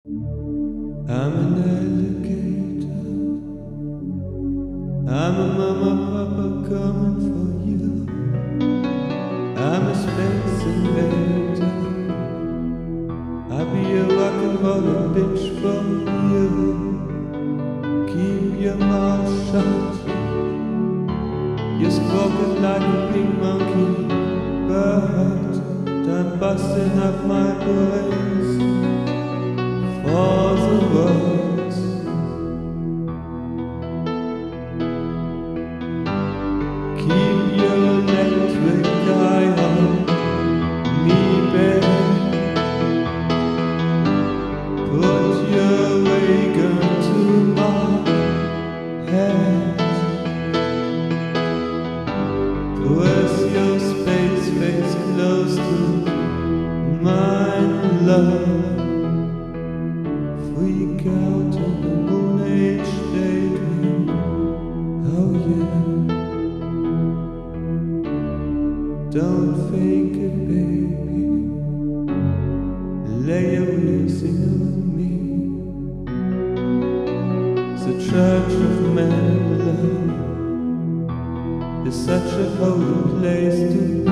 I'm an alligator. I'm a mama papa coming for you. I'm a space invader. I'll be a rock and rollin' bitch for you. Keep your mouth shut. You're squawking like a pink monkey, but I'm busting up my brains for the words. Keep your electric eye on me, babe. Put your wagon to my head. Press your space face close to mine, love. Freak out on the moon age daydream. Oh yeah. Don't fake it, baby. Lay your easing on me. The church of man love is such a holy place to be.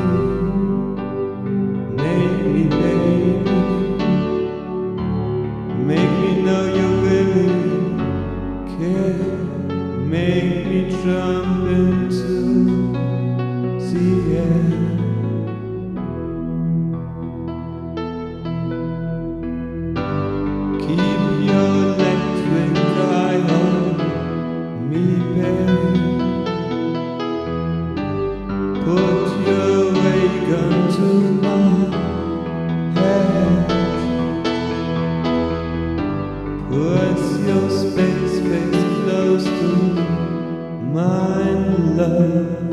Make me, baby. Make me know you really care. Make me jump into the air. Keep your electric eye on me, babe. Put your wagon to my head. Press your space face close to mine, love.